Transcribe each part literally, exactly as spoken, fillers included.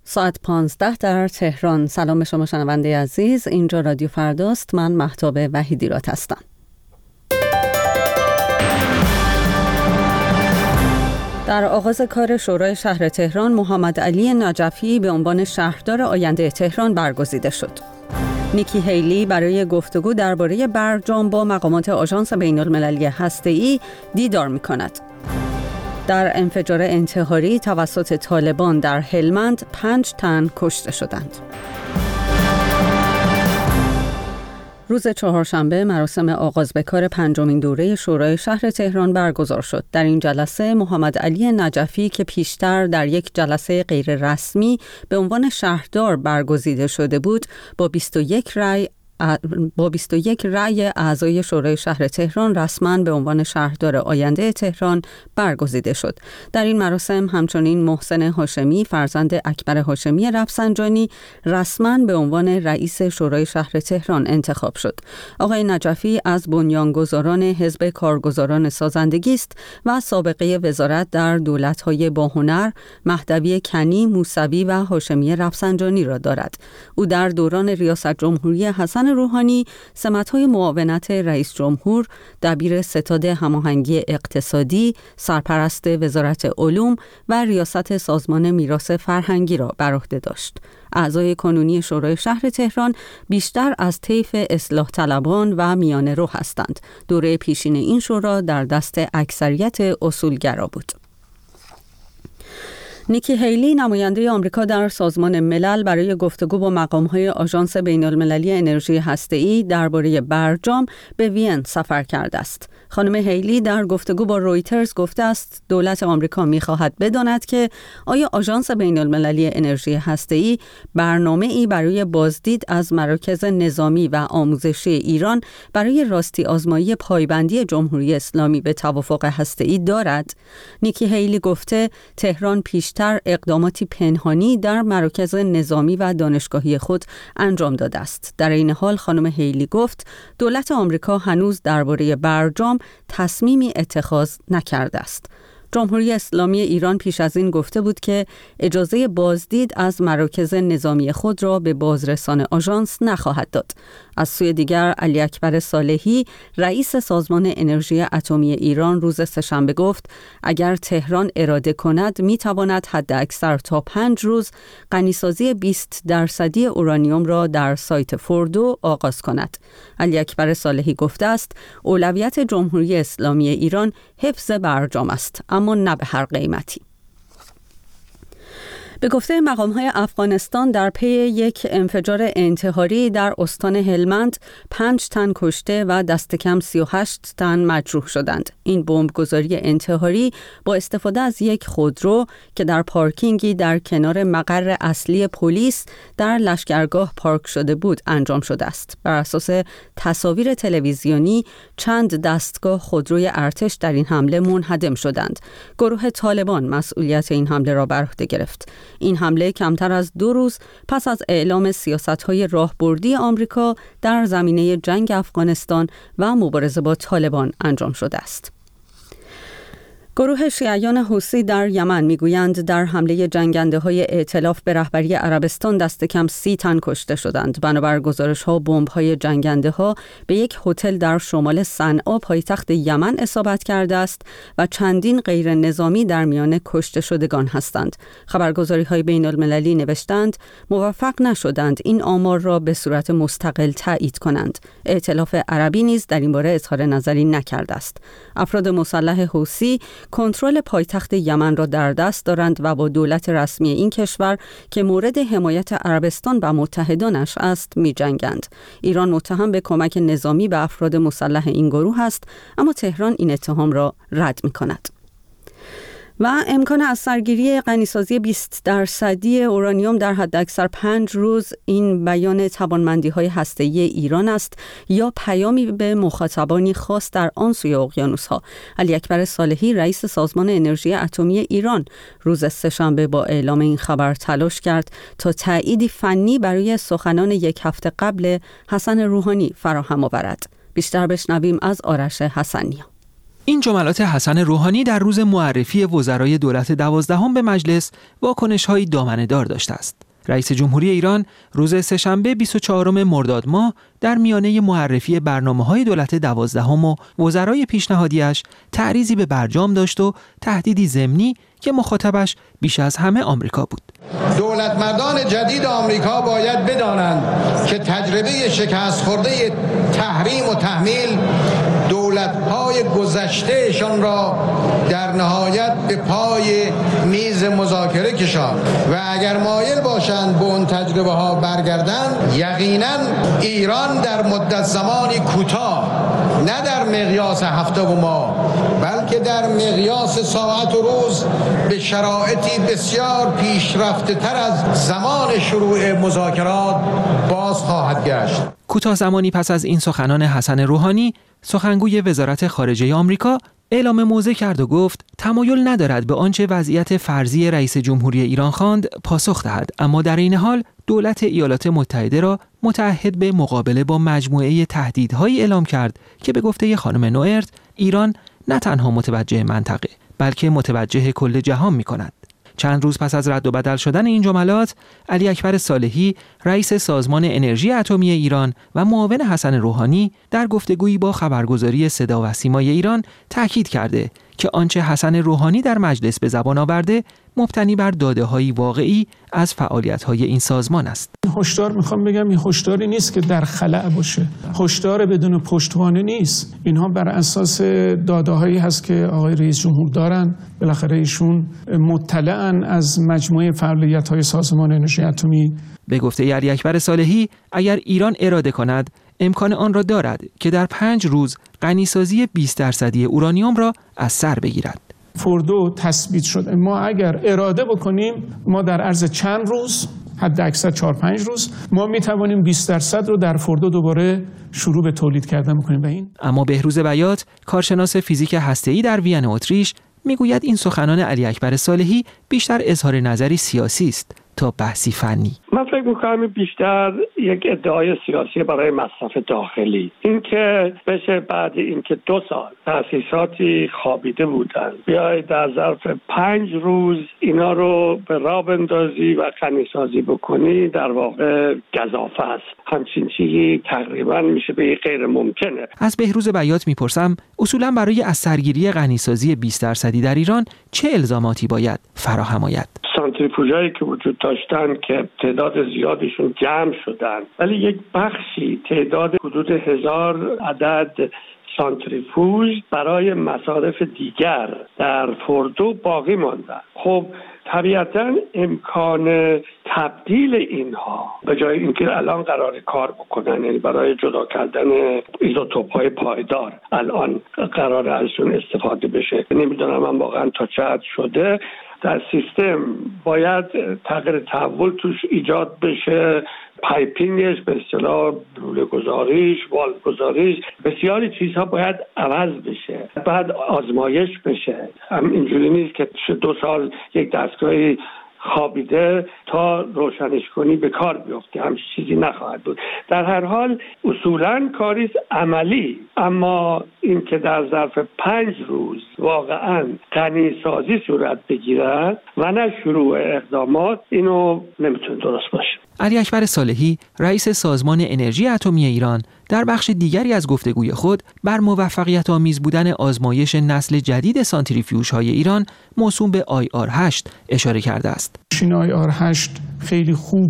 ساعت پانزده در تهران. سلام به شما شنونده عزیز، اینجا رادیو فرداست. من مهتاب وحیدیرات هستم. در آغاز کار شورای شهر تهران، محمد علی نجفی به عنوان شهردار آینده تهران برگزیده شد. نیکی هیلی برای گفتگو درباره برجام با مقامات آژانس بین‌المللی هسته‌ای دیدار می‌کند. در انفجار انتحاری توسط طالبان در هلمند پنج تن کشته شدند. روز چهارشنبه مراسم آغاز به کار پنجمین دوره شورای شهر تهران برگزار شد. در این جلسه محمد علی نجفی که پیشتر در یک جلسه غیر رسمی به عنوان شهردار برگزیده شده بود، با بیست و یک رأی با بیست و یک رأی اعضای شورای شهر تهران رسما به عنوان شهردار آینده تهران برگزیده شد. در این مراسم همچنین محسن هاشمی فرزند اکبر هاشمی رفسنجانی رسما به عنوان رئیس شورای شهر تهران انتخاب شد. آقای نجفی از بنیانگذاران حزب کارگزاران سازندگی است و سابقه وزارت در دولت‌های باهنر، مهدوی کنی، موسوی و هاشمی رفسنجانی را دارد. او در دوران ریاست جمهوری حسن روحانی سمت‌های معاونت رئیس جمهور، دبیر ستاد هماهنگی اقتصادی، سرپرست وزارت علوم و ریاست سازمان میراث فرهنگی را بر عهده داشت. اعضای کنونی شورای شهر تهران بیشتر از طیف اصلاح طلبان و میانه رو هستند. دوره پیشین این شورا در دست اکثریت اصولگرا بود. نیکی هیلی نماینده آمریکا در سازمان ملل برای گفتگو با مقام‌های آژانس بین‌المللی انرژی هسته‌ای درباره برجام به وین سفر کرده است. خانم هیلی در گفتگو با رویترز گفته است دولت آمریکا می‌خواهد بداند که آیا آژانس بین‌المللی انرژی هسته‌ای برنامه‌ای برای بازدید از مراکز نظامی و آموزشی ایران برای راستی آزمایی پایبندی جمهوری اسلامی به توافق هسته‌ای دارد. نیکی هیلی گفته تهران پیش تر اقداماتی پنهانی در مراکز نظامی و دانشگاهی خود انجام داده است. در این حال خانم هیلی گفت دولت آمریکا هنوز درباره برجام تصمیمی اتخاذ نکرده است. جمهوری اسلامی ایران پیش از این گفته بود که اجازه بازدید از مراکز نظامی خود را به بازرسان آژانس نخواهد داد. از سوی دیگر علی اکبر صالحی رئیس سازمان انرژی اتمی ایران روز سه‌شنبه گفت اگر تهران اراده کند میتواند حداکثر تا پنج روز غنیسازی بیست درصدی اورانیوم را در سایت فوردو آغاز کند. علی اکبر صالحی گفته است اولویت جمهوری اسلامی ایران حفظ برجام است، اما نه به هر قیمتی. به گفته مقام‌های افغانستان در پی یک انفجار انتحاری در استان هلمند پنج تن کشته و دست کم سی و هشت تن مجروح شدند. این بمبگذاری انتحاری با استفاده از یک خودرو که در پارکینگی در کنار مقر اصلی پلیس در لشکرگاه پارک شده بود انجام شده است. بر اساس تصاویر تلویزیونی چند دستگاه خودروی ارتش در این حمله منهدم شدند. گروه طالبان مسئولیت این حمله را بر عهده گرفت. این حمله کمتر از دو روز پس از اعلام سیاست‌های راهبردی آمریکا در زمینه جنگ افغانستان و مبارزه با طالبان انجام شده است. گروه شیعیان حوثی در یمن میگویند در حمله جنگنده‌های ائتلاف به رهبری عربستان دست کم سی تن کشته شدند. بنابر گزارش‌ها بمب‌های جنگنده‌ها به یک هتل در شمال صنعا پایتخت یمن اصابت کرده است و چندین غیر نظامی در میان کشته شدگان هستند. خبرگزاری‌های بین‌المللی نوشتند موفق نشدند این آمار را به صورت مستقل تایید کنند. ائتلاف عربی نیز در این باره اظهار نظری نکرده است. افراد مسلح حوثی کنترل پایتخت یمن را در دست دارند و با دولت رسمی این کشور که مورد حمایت عربستان و متحدانش است می‌جنگند. ایران متهم به کمک نظامی به افراد مسلح این گروه است، اما تهران این اتهام را رد می‌کند. و امکان از سرگیری غنیسازی بیست درصدی اورانیوم در حداکثر پنج روز این بیان توانمندی‌های هسته‌ای ایران است یا پیامی به مخاطبانی خاص در آن سوی اقیانوس‌ها. علی اکبر صالحی رئیس سازمان انرژی اتمی ایران روز سه‌شنبه با اعلام این خبر تلاش کرد تا تأییدی فنی برای سخنان یک هفته قبل حسن روحانی فراهم آورد. بیشتر بشنویم از آرش حسنیان. این جملات حسن روحانی در روز معرفی وزرای دولت دوازدهم به مجلس واکنش‌های دامنه‌دار داشته است. رئیس جمهوری ایران روز سه‌شنبه بیست و چهارم مرداد ماه در میانه معرفی برنامه‌های دولت دوازدهم و وزرای پیشنهادیش تعریضی به برجام داشت و تهدیدی ضمنی که مخاطبش بیش از همه آمریکا بود. دولتمردان جدید آمریکا باید بدانند که تجربه شکست خورده تحریم و تحمیل دولت‌های گذشتهشان را در نهایت به پای میز مذاکره کشاند و اگر مایل باشند به اون تجربه ها برگردند، یقینا ایران در مدت زمانی کوتاه، نه در مقیاس هفته و ماه، بلکه در مقیاس ساعت و روز به شرایطی بسیار پیشرفته تر از زمان شروع مذاکرات باز خواهد گشت. کوتاه زمانی پس از این سخنان حسن روحانی، سخنگوی وزارت خارجه آمریکا اعلام موضع کرد و گفت تمایل ندارد به آنچه وضعیت فرضی رئیس جمهوری ایران خواند پاسخ دهد، اما در این حال دولت ایالات متحده را متعهد به مقابله با مجموعه تهدیدهایی اعلام کرد که به گفته خانم نوئرت ایران نه تنها متوجه منطقه بلکه متوجه کل جهان می‌کند. چند روز پس از رد و بدل شدن این جملات، علی اکبر صالحی رئیس سازمان انرژی اتمی ایران و معاون حسن روحانی در گفتگویی با خبرگزاری صدا و سیمای ایران تاکید کرده که آنچه حسن روحانی در مجلس به زبان آورده مبتنی بر داده‌های واقعی از فعالیت‌های این سازمان است. هشدار میخوام بگم این هشداری نیست که در خلأ باشه. هشدار بدون پشتوانه نیست. اینها بر اساس داده‌هایی هست که آقای رئیس جمهور دارن. بالاخره ایشون مطلعن از مجموعه فعالیت‌های سازمان انرژی اتمی. به گفته علی اکبر صالحی، اگر ایران اراده کند امکان آن را دارد که در پنج روز غنیسازی بیست درصدی اورانیوم را از سر بگیرد. فوردو تثبیت شده. ما اگر اراده بکنیم ما در عرض چند روز، حد اکثر چهار پنج روز، ما می توانیم بیست درصد رو در فوردو دوباره شروع به تولید کردن بکنیم. به این اما بهروز بیات، کارشناس فیزیک هسته‌ای در وین اتریش، میگوید این سخنان علی اکبر صالحی بیشتر اظهار نظری سیاسی است تا بحثی فنی. من فکر می‌کنم بیشتر یک ادعای سیاسی برای مصرف داخلی، اینکه بشه بعد اینکه دو سال تأسیساتی خوابیده بودن بیای در ظرف پنج روز اینا رو به راه بندازی و غنی‌سازی بکنی، در واقع گزافه است. همچین چیزی تقریبا میشه به غیر ممکنه. از بهروز بیات میپرسم اصولا برای از سرگیری غنی‌سازی بیست درصدی در ایران چه الزاماتی باید فراهم آید؟ سانتریفوژهایی که وجود داشتن که تعداد زیادشون جمع شدن، ولی یک بخشی تعداد حدود هزار عدد سانتریفوژ برای مصارف دیگر در فوردو باقی ماندن. خب طبیعتاً امکان تبدیل اینها به جای اینکه الان قرار کار بکنن، یعنی برای جدا کردن ایزوتوپ‌های پایدار الان قرار ازشون استفاده بشه، نمیدونم من واقعا تا چه حد شده در سیستم باید تغییر تحول توش ایجاد بشه، پایپینگش به اصطلاح لوله گذاریش، والو گذاریش، بسیاری چیزها باید عوض بشه، بعد آزمایش بشه. هم اینجوری نیست که دو سال یک دستگاهی خوابیده تا روشنش کنی به کار بیفته، همچین چیزی نخواهد بود. در هر حال اصولاً کاریست عملی، اما این که در ظرف پنج روز واقعاً غنی‌سازی صورت بگیرد و نه شروع اقدامات، اینو نمیتونه درست باشه. علی اکبر صالحی رئیس سازمان انرژی اتمی ایران در بخش دیگری از گفتگوی خود بر موفقیت آمیز بودن آزمایش نسل جدید سانتریفیوژهای ایران موسوم به آی آر هشت اشاره کرده است. ماشین آی آر هشت خیلی خوب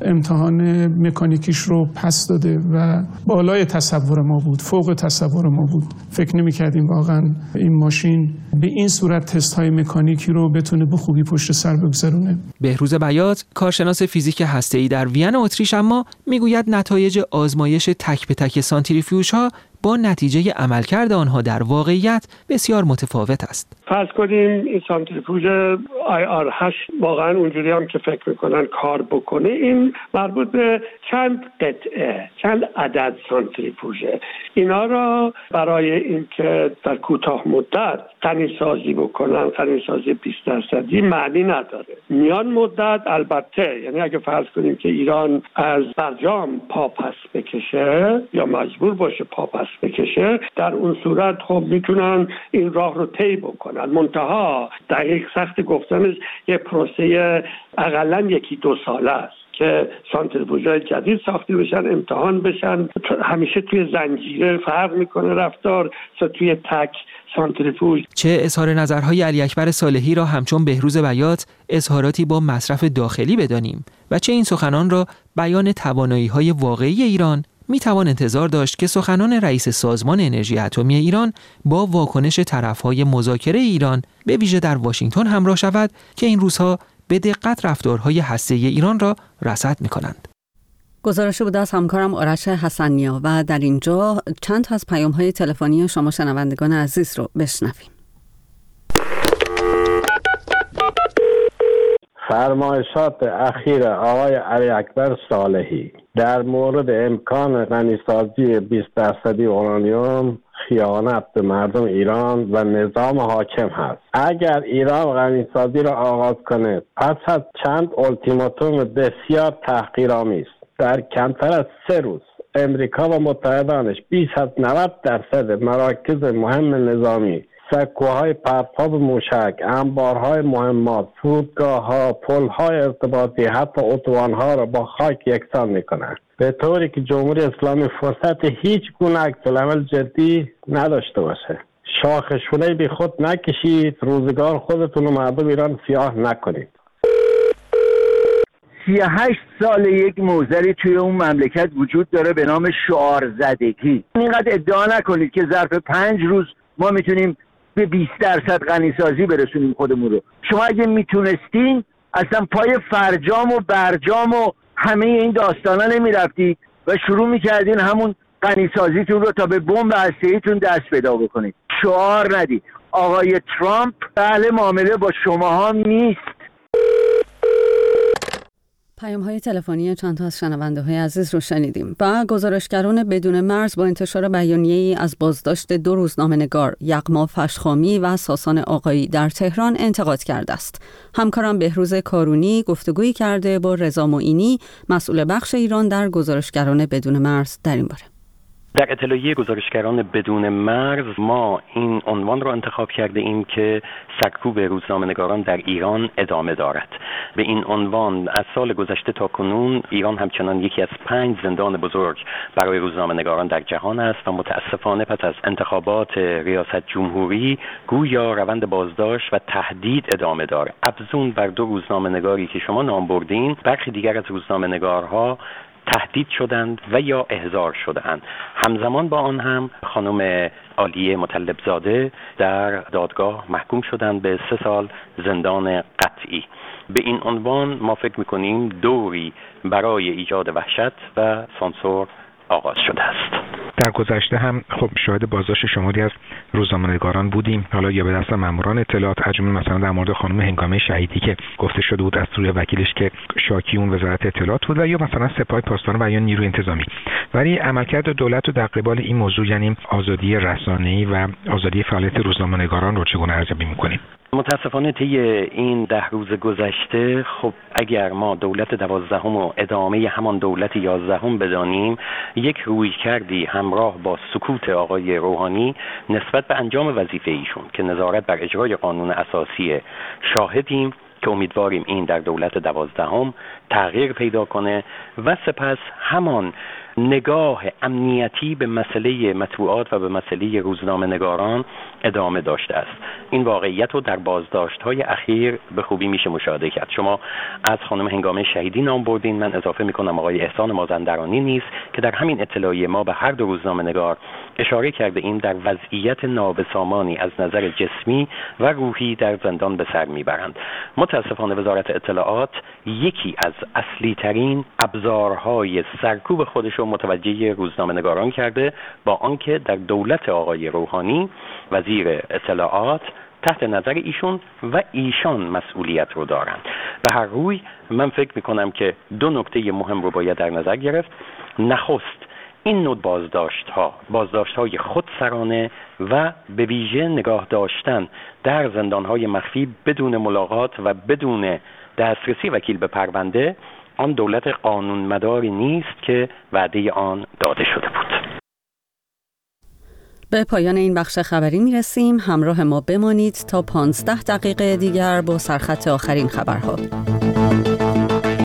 امتحان مکانیکیش رو پس داده و بالای تصور ما بود، فوق تصور ما بود. فکر نمی کردیم واقعا این ماشین به این صورت تست های مکانیکی رو بتونه به خوبی پشت سر بگذارونه. بهروز بیات، کارشناس فیزیک هسته‌ای در وین اتریش، اما میگوید نتایج آزمایش تک به تک سانتریفیوژها با نتیجه عملکرد آنها در واقعیت بسیار متفاوت است. فرض کنیم این سانتریفیوژ آی آر هشت واقعا اونجوری هم که فکر میکنن کار بکنه، این مربوط به چند قطعه، چند عدد سانتریفیوژه. اینا را برای اینکه در کوتاه مدت غنی‌سازی بکنن، غنی‌سازی بیست درصدی معنی نداره. میان مدت البته، یعنی اگه فرض کنیم که ایران از برجام پا پس بکشه یا مجبور باشه پا پس دست بکشه، در اون صورت خب میتونن این راه رو طی بکنن. منتها دقیق سخت گفتنش یه پروسه اقلا یکی دو ساله است که سانتریفوژهای جدید ساخته بشن، امتحان بشن. همیشه توی زنجیره فرق میکنه رفتار تا توی تک سانتریفوژ. چه اظهار نظرهای علی اکبر صالحی را همچون بهروز بیات اظهاراتی با مصرف داخلی بدانیم و چه این سخنان را بیان توانایی‌های واقعی ایران، می توان انتظار داشت که سخنان رئیس سازمان انرژی اتمی ایران با واکنش طرف‌های مذاکره ایران به ویژه در واشنگتن همراه شود که این روزها به دقت رفتارهای هسته‌ای ایران را رصد می‌کنند. گزارش بود از همکارم آرش حسنیا و در اینجا چند تا از پیام‌های تلفنی شما شنوندگان عزیز رو بشنویم. فرمایشات اخیر آقای علی اکبر صالحی در مورد امکان غنیسازی بیست درصدی اورانیوم خیانت به مردم ایران و نظام حاکم هست. اگر ایران غنیسازی را آغاز کنه پس از چند التیماتوم بسیار تحقیرآمیز در کمتر از سه روز امریکا و متحدانش بیش از نود درصد مراکز مهم نظامی، سکوهای پرتاب موشک، انبارهای مهمات، فرودگاه‌ها، پل‌های ارتباطی، حتی اتوبان‌ها را با خاک یکسان می‌کنند، به طوری که جمهوری اسلامی فرصت هیچ گونه عکس‌العمل جدی نداشته باشه. شاخ شونه بی خود نکشید، روزگار خودتون و مردم ایران سیاه نکنید. سی و هشت سال یک موزلی توی اون مملکت وجود داره به نام شعار زدگی. اینقدر ادعا نکنید که ظرف پنج روز ما میتونیم به بیست درصد غنیسازی برسونیم خودمون رو. شما اگه میتونستین اصلا پای فرجام و برجام و همه این داستانا نمیرفتید و شروع میکردین همون غنیسازیتون رو تا به بمب هسته‌ایتون دست پیدا بکنید. شعار ندید. آقای ترامپ اهل معامله با شماها نیست. پیام‌های تلفنی چند تا از شنونده‌های عزیز رو شنیدیم و گزارشگران بدون مرز با انتشار بیانیه‌ای از بازداشت دو روزنامه‌نگار یغما فشخامی و ساسان آقایی در تهران انتقاد کرده است. همکارم بهروز کارونی گفتگویی کرده با رضا معینی، مسئول بخش ایران در گزارشگران بدون مرز در این باره. در اطلاعیه گزارشگران بدون مرز ما این عنوان را انتخاب کرده ایم که سرکوب روزنامه‌نگاران در ایران ادامه دارد. به این عنوان از سال گذشته تا کنون ایران همچنان یکی از پنج زندان بزرگ برای روزنامه‌نگاران در جهان است و متاسفانه پس از انتخابات ریاست جمهوری گویا روند بازداشت و تهدید ادامه دارد. افزون بر دو روزنامه‌نگاری که شما نام بردین، برخی دیگر از روزنامه‌نگارها تهدید شدند و یا احضار شدند. همزمان با آن هم خانم عالیه مطلبزاده در دادگاه محکوم شدند به سه سال زندان قطعی. به این عنوان ما فکر می‌کنیم دوری برای ایجاد وحشت و سانسور آغاز شده است. در گذشته هم خب شاهد بازداشت شماری از روزنامه‌نگاران بودیم، حالا یا به دست ماموران اطلاعات، عجمی مثلا در مورد خانم هنگامه شهیدی که گفته شده بود از سوی وکیلش که شاکی اون وزارت اطلاعات بود، و یا مثلا سپاه پاسداران و یا نیروی انتظامی. ولی عملکرد دولت رو در قبال این موضوع، یعنی آزادی رسانه‌ای و آزادی فعالیت روزنامه‌نگاران رو چگونه ارزیابی می‌کنید؟ متاسفانه طی این ده روز گذشته خب اگر ما دولت دوازدهم و ادامه همان دولت یازدهم بدانیم، یک روی کردی همراه با سکوت آقای روحانی نسبت به انجام وظیفه ایشون که نظارت بر اجرای قانون اساسی شاهدیم که امیدواریم این در دولت دوازدهم تغییر پیدا کنه و سپس همان نگاه امنیتی به مسئله مطبوعات و به مسئله روزنامه نگاران ادامه داشته است. این واقعیت رو در بازداشت‌های اخیر به خوبی میشه مشاهده کرد. شما از خانم هنگامه شهیدی نام بردین، من اضافه میکنم آقای احسان مازندرانی نیز که در همین اطلاعیه ما به هر دو روزنامه نگار اشاره کرده ایم در وضعیت نابسامانی از نظر جسمی و روحی در زندان به سر میبرند. متاسفانه وزارت اطلاعات یکی از اصلی ترین ابزارهای سرکوب خودش رو متوجه روزنامه نگاران کرده، با آنکه در دولت آقای روحانی وزیر اطلاعات تحت نظر ایشون و ایشان مسئولیت رو دارند. به هر روی من فکر میکنم که دو نکته مهم رو باید در نظر گرفت. نخست این نوع بازداشت ها بازداشت های خودسرانه و به ویژه نگاه داشتن در زندان های مخفی بدون ملاقات و بدون دسترسی وکیل به پرونده، آن دولت قانون مداری نیست که وعده آن داده شده بود. به پایان این بخش خبری میرسیم. همراه ما بمانید تا پانزده دقیقه دیگر با سرخط آخرین خبرها.